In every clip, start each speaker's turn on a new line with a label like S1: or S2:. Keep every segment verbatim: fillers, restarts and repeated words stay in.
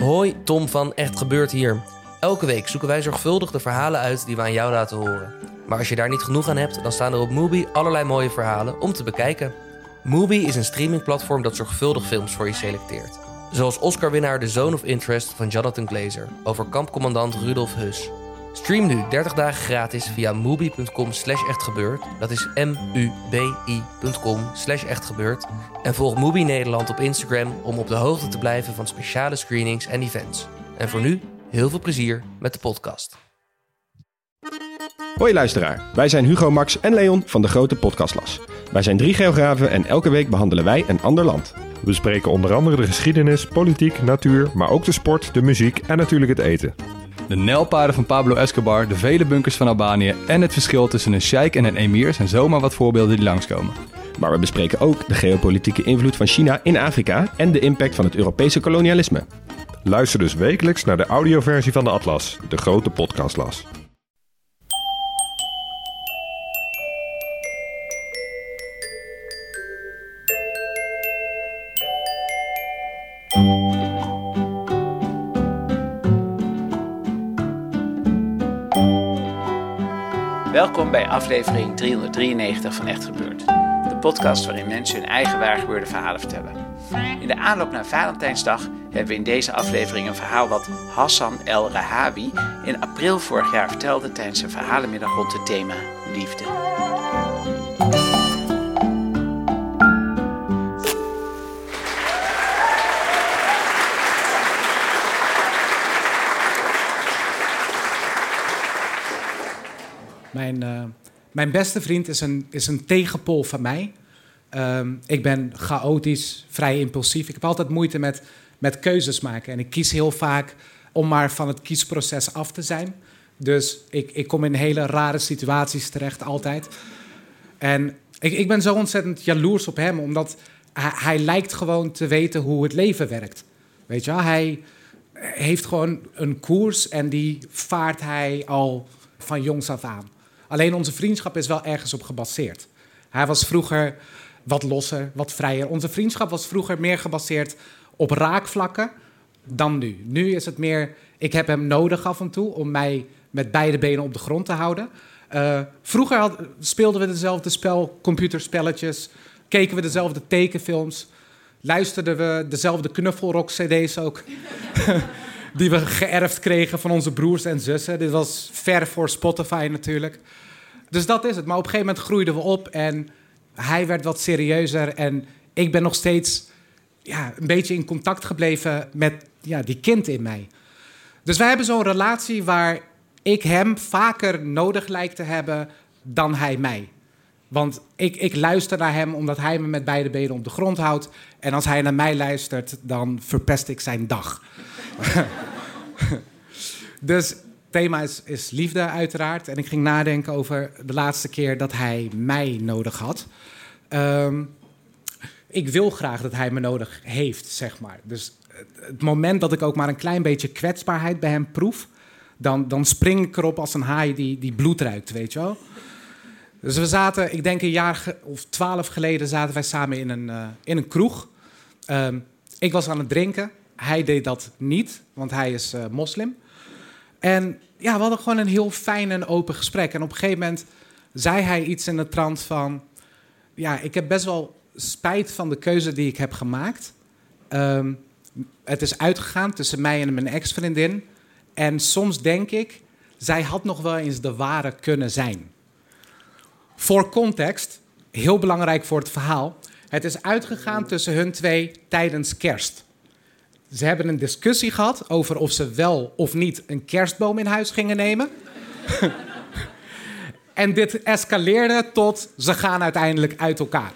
S1: Hoi, Tom van Echt Gebeurd hier. Elke week zoeken wij zorgvuldig de verhalen uit die we aan jou laten horen. Maar als je daar niet genoeg aan hebt, dan staan er op Mubi allerlei mooie verhalen om te bekijken. Mubi is een streamingplatform dat zorgvuldig films voor je selecteert. Zoals Oscar-winnaar The Zone of Interest van Jonathan Glazer over kampcommandant Rudolf Höss. Stream nu dertig dagen gratis via mubi.com slash echtgebeurd. Dat is M-U-B-I.com slash echtgebeurd. En volg Mubi Nederland op Instagram om op de hoogte te blijven van speciale screenings en events. En voor nu, heel veel plezier met de podcast.
S2: Hoi luisteraar, wij zijn Hugo, Max en Leon van de Grote Podcastlas. Wij zijn drie geografen en elke week behandelen wij een ander land.
S3: We bespreken onder andere de geschiedenis, politiek, natuur, maar ook de sport, de muziek en natuurlijk het eten.
S4: De nijlpaarden van Pablo Escobar, de vele bunkers van Albanië en het verschil tussen een sheik en een emir zijn zomaar wat voorbeelden die langskomen.
S2: Maar we bespreken ook de geopolitieke invloed van China in Afrika en de impact van het Europese kolonialisme.
S3: Luister dus wekelijks naar de audioversie van de Atlas, de Grote Podcastlas.
S5: Welkom bij aflevering driehonderddrieënnegentig van Echt Gebeurd. De podcast waarin mensen hun eigen waargebeurde verhalen vertellen. In de aanloop naar Valentijnsdag hebben we in deze aflevering een verhaal wat Hassan El Rahabi in april vorig jaar vertelde tijdens een verhalenmiddag rond het thema liefde.
S6: Mijn, uh, mijn beste vriend is een, is een tegenpool van mij. Um, ik ben chaotisch, vrij impulsief. Ik heb altijd moeite met, met keuzes maken. En ik kies heel vaak om maar van het kiesproces af te zijn. Dus ik, ik kom in hele rare situaties terecht, altijd. En ik, ik ben zo ontzettend jaloers op hem, omdat hij, hij lijkt gewoon te weten hoe het leven werkt. Weet je wel? Hij heeft gewoon een koers en die vaart hij al van jongs af aan. Alleen onze vriendschap is wel ergens op gebaseerd. Hij was vroeger wat losser, wat vrijer. Onze vriendschap was vroeger meer gebaseerd op raakvlakken dan nu. Nu is het meer, ik heb hem nodig af en toe om mij met beide benen op de grond te houden. Uh, vroeger had, speelden we dezelfde spel, computerspelletjes, keken we dezelfde tekenfilms, luisterden we dezelfde knuffelrock-C D's ook. Die we geërfd kregen van onze broers en zussen. Dit was ver voor Spotify natuurlijk. Dus dat is het. Maar op een gegeven moment groeiden we op en hij werd wat serieuzer. En ik ben nog steeds ja, een beetje in contact gebleven met ja, die kind in mij. Dus wij hebben zo'n relatie waar ik hem vaker nodig lijkt te hebben dan hij mij. Want ik, ik luister naar hem omdat hij me met beide benen op de grond houdt. En als hij naar mij luistert, dan verpest ik zijn dag. Dus het thema is, is liefde uiteraard. En ik ging nadenken over de laatste keer dat hij mij nodig had. Um, ik wil graag dat hij me nodig heeft, zeg maar. Dus het moment dat ik ook maar een klein beetje kwetsbaarheid bij hem proef, dan, dan spring ik erop als een haai die, die bloed ruikt, weet je wel. Dus we zaten, ik denk een jaar ge- of twaalf geleden, zaten wij samen in een, uh, in een kroeg. Um, ik was aan het drinken. Hij deed dat niet, want hij is uh, moslim. En ja, we hadden gewoon een heel fijn en open gesprek. En op een gegeven moment zei hij iets in de trant van, ja, ik heb best wel spijt van de keuze die ik heb gemaakt. Um, het is uitgegaan tussen mij en mijn ex-vriendin. En soms denk ik, zij had nog wel eens de ware kunnen zijn. Voor context, heel belangrijk voor het verhaal. Het is uitgegaan tussen hun twee tijdens kerst. Ze hebben een discussie gehad over of ze wel of niet een kerstboom in huis gingen nemen. En dit escaleerde tot ze gaan uiteindelijk uit elkaar.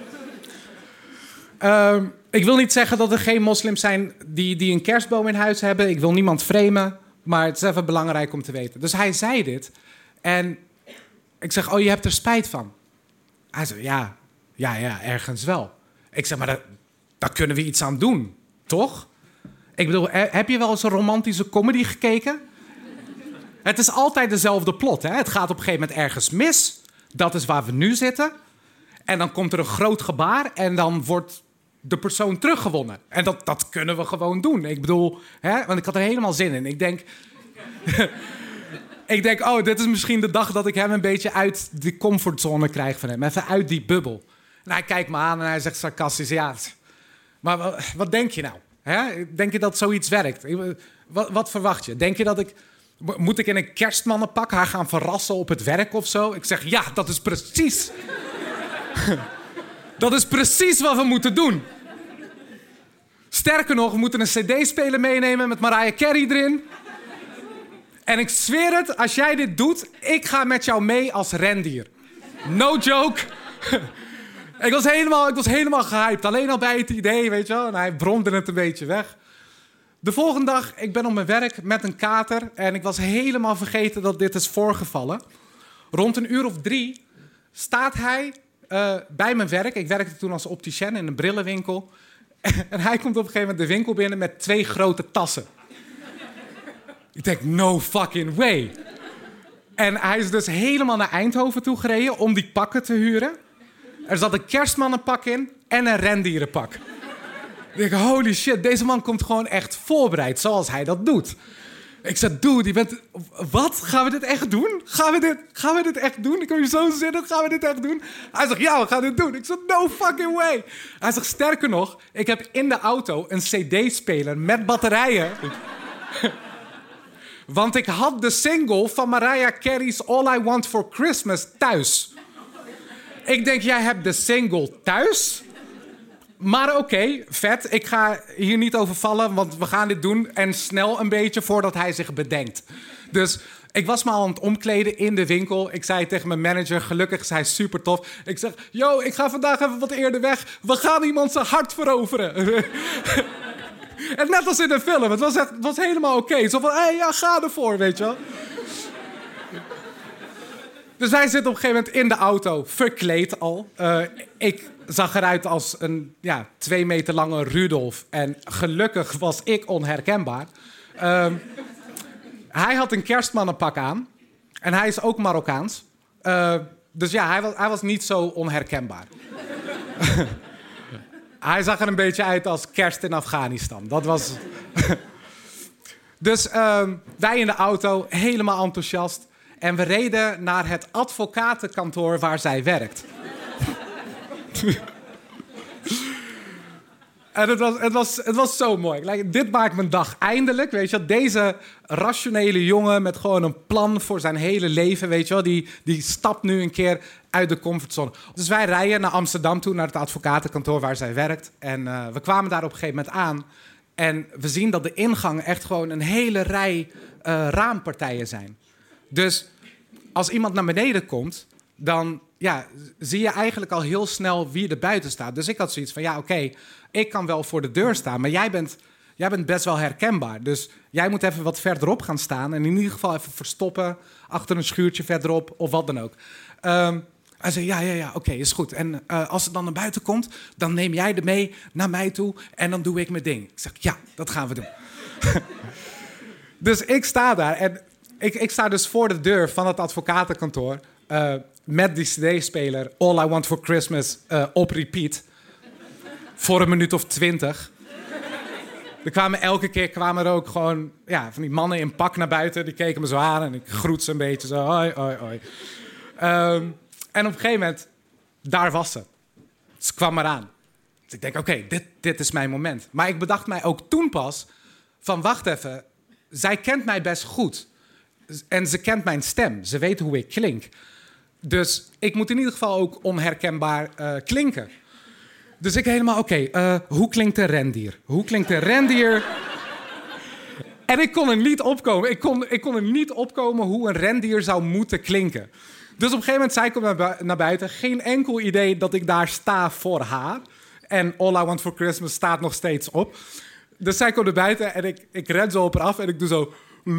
S6: Uh, ik wil niet zeggen dat er geen moslims zijn die, die een kerstboom in huis hebben. Ik wil niemand framen, maar het is even belangrijk om te weten. Dus hij zei dit en ik zeg, oh, je hebt er spijt van? Hij zei, ja, ja, ja, ergens wel. Ik zeg, maar daar, daar kunnen we iets aan doen, toch? Ik bedoel, heb je wel eens een romantische comedy gekeken? Het is altijd dezelfde plot, hè? Het gaat op een gegeven moment ergens mis. Dat is waar we nu zitten. En dan komt er een groot gebaar en dan wordt de persoon teruggewonnen. En dat, dat kunnen we gewoon doen. Ik bedoel, hè, want ik had er helemaal zin in. Ik denk... ik denk, oh, dit is misschien de dag dat ik hem een beetje uit die comfortzone krijg van hem. Even uit die bubbel. En hij kijkt me aan en hij zegt sarcastisch, ja... Maar wat, wat denk je nou? Hè? Denk je dat zoiets werkt? Wat, wat verwacht je? Denk je dat ik... Moet ik in een kerstmannenpak haar gaan verrassen op het werk of zo? Ik zeg, ja, dat is precies... dat is precies wat we moeten doen. Sterker nog, we moeten een cd-speler meenemen met Mariah Carey erin. En ik zweer het, als jij dit doet, ik ga met jou mee als rendier. No joke. ik, was helemaal, ik was helemaal gehyped. Alleen al bij het idee, weet je wel. En hij bromde het een beetje weg. De volgende dag, ik ben op mijn werk met een kater. En ik was helemaal vergeten dat dit is voorgevallen. Rond een uur of drie staat hij uh, bij mijn werk. Ik werkte toen als opticien in een brillenwinkel. En hij komt op een gegeven moment de winkel binnen met twee grote tassen. Ik denk, no fucking way. En hij is dus helemaal naar Eindhoven toe gereden om die pakken te huren. Er zat een kerstmannenpak in en een rendierenpak. Ik denk, holy shit, deze man komt gewoon echt voorbereid zoals hij dat doet. Ik zei, dude, je bent... Wat? Gaan we dit echt doen? Gaan we dit, gaan we dit echt doen? Ik heb je zo zin in, gaan we dit echt doen? Hij zegt, ja, we gaan dit doen. Ik zeg, no fucking way. Hij zegt, sterker nog, ik heb in de auto een cd-speler met batterijen. Want ik had de single van Mariah Carey's All I Want For Christmas thuis. Ik denk, jij hebt de single thuis? Maar oké, okay, vet. Ik ga hier niet over vallen, want we gaan dit doen. En snel een beetje voordat hij zich bedenkt. Dus ik was me al aan het omkleden in de winkel. Ik zei tegen mijn manager, gelukkig is hij super tof. Ik zeg, yo, ik ga vandaag even wat eerder weg. We gaan iemand zijn hart veroveren. En net als in de film, het was, echt, het was helemaal oké. Okay. Zo van, hé, hey, ja, ga ervoor, weet je wel. Dus wij zitten op een gegeven moment in de auto, verkleed al. Uh, ik zag eruit als een ja, twee meter lange Rudolf. En gelukkig was ik onherkenbaar. Uh, hij had een kerstmannenpak aan. En hij is ook Marokkaans. Uh, dus ja, hij was, hij was niet zo onherkenbaar. Hij zag er een beetje uit als kerst in Afghanistan. Dat was... Dus uh, wij in de auto, helemaal enthousiast. En we reden naar het advocatenkantoor waar zij werkt. En het was, het, was, het was zo mooi. Like, dit maakt mijn dag eindelijk. Weet je, deze rationele jongen met gewoon een plan voor zijn hele leven. Weet je wel, die, die stapt nu een keer uit de comfortzone. Dus wij rijden naar Amsterdam toe, naar het advocatenkantoor waar zij werkt. En uh, we kwamen daar op een gegeven moment aan. En we zien dat de ingang echt gewoon een hele rij uh, raampartijen zijn. Dus als iemand naar beneden komt, dan ja, zie je eigenlijk al heel snel wie er buiten staat. Dus ik had zoiets van, ja, oké, okay, ik kan wel voor de deur staan, maar jij bent, jij bent best wel herkenbaar. Dus jij moet even wat verderop gaan staan en in ieder geval even verstoppen achter een schuurtje verderop of wat dan ook. Um, hij zei, ja, ja, ja, oké, okay, is goed. En uh, als het dan naar buiten komt, dan neem jij er mee naar mij toe en dan doe ik mijn ding. Ik zeg, ja, dat gaan we doen. Dus ik sta daar en ik, ik sta dus voor de deur van het advocatenkantoor uh, met die cd-speler All I Want For Christmas uh, op repeat. Voor een minuut of twintig. Er kwamen elke keer kwamen er ook gewoon ja, van die mannen in pak naar buiten. Die keken me zo aan en ik groet ze een beetje zo. Hoi, hoi, hoi. Um, en op een gegeven moment, daar was ze. Ze kwam eraan. Dus ik denk, oké, okay, dit, dit is mijn moment. Maar ik bedacht mij ook toen pas van, wacht even. Zij kent mij best goed. En ze kent mijn stem. Ze weet hoe ik klink. Dus ik moet in ieder geval ook onherkenbaar uh, klinken. Dus ik helemaal, oké, okay, uh, hoe klinkt een rendier? Hoe klinkt een rendier? En ik kon er niet opkomen. Ik kon, ik kon er niet opkomen hoe een rendier zou moeten klinken. Dus op een gegeven moment zei ik op naar, bu- naar buiten. Geen enkel idee dat ik daar sta voor haar. En All I Want For Christmas staat nog steeds op. Dus zij komt naar buiten en ik, ik ren zo op haar af en ik doe zo...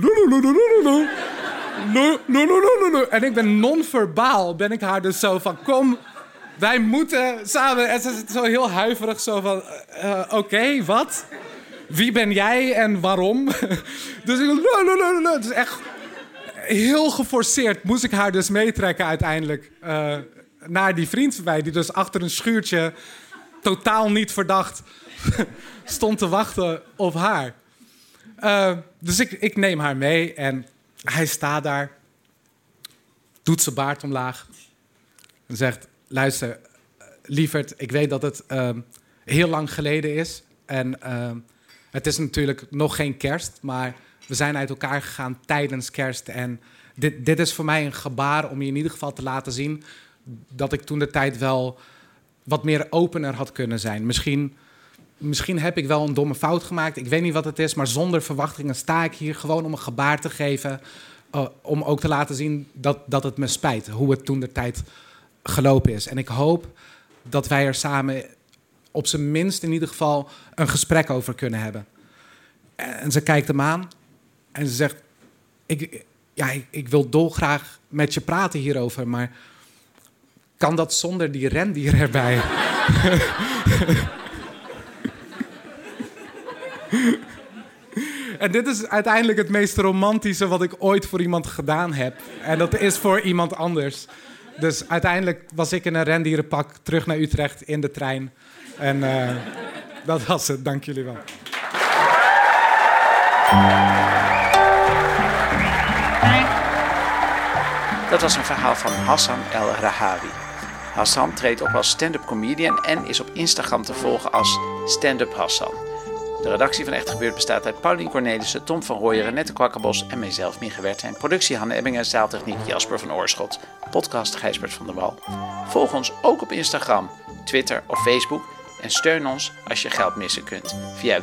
S6: En ik ben non-verbaal, ben ik haar dus zo van... Kom, wij moeten samen... En ze zit zo heel huiverig zo van... Uh, Oké, okay, wat? Wie ben jij en waarom? Dus ik... Het is echt heel geforceerd. Moest ik haar dus meetrekken uiteindelijk... Uh, naar die vriend van mij... die dus achter een schuurtje... totaal niet verdacht stond te wachten op haar. Uh, dus ik, ik neem haar mee en hij staat daar, doet zijn baard omlaag en zegt: luister, lieverd, ik weet dat het uh, heel lang geleden is. En uh, het is natuurlijk nog geen kerst, maar we zijn uit elkaar gegaan tijdens kerst. En dit, dit is voor mij een gebaar om je in ieder geval te laten zien dat ik toen de tijd wel wat meer opener had kunnen zijn. Misschien, misschien heb ik wel een domme fout gemaakt, ik weet niet wat het is, maar zonder verwachtingen sta ik hier gewoon om een gebaar te geven. Uh, om ook te laten zien dat, dat het me spijt, hoe het toen de tijd gelopen is. En ik hoop dat wij er samen op zijn minst in ieder geval een gesprek over kunnen hebben. En ze kijkt hem aan en ze zegt: ik, ja, ik, ik wil dolgraag met je praten hierover, maar kan dat zonder die rendier erbij? En dit is uiteindelijk het meest romantische wat ik ooit voor iemand gedaan heb. En dat is voor iemand anders. Dus uiteindelijk was ik in een rendierenpak terug naar Utrecht in de trein. En uh, dat was het. Dank jullie wel.
S5: Dat was een verhaal van Hassan El Rahawi. Hassan treedt op als stand-up comedian en is op Instagram te volgen als Stand-up Hassan. De redactie van Echt Gebeurd bestaat uit Paulien Cornelissen, Tom van Rooyen, Renette Kwakkenbos en mijzelf, Mieke Wertheim. Productie Hanne Ebbingen, zaaltechniek Jasper van Oorschot. Podcast Gijsbert van der Wal. Volg ons ook op Instagram, Twitter of Facebook en steun ons als je geld missen kunt via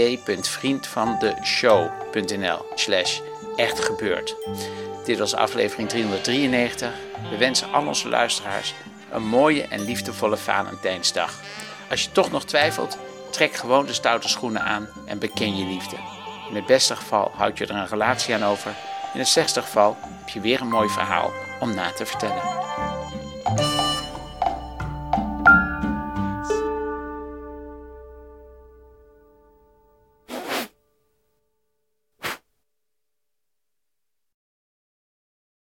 S5: www.vriendvandeshow.nl slash echtgebeurd. Dit was aflevering driehonderddrieënnegentig. We wensen al onze luisteraars een mooie en liefdevolle Valentijnsdag. Als je toch nog twijfelt, trek gewoon de stoute schoenen aan en beken je liefde. In het beste geval houd je er een relatie aan over. In het slechtste geval heb je weer een mooi verhaal om na te vertellen.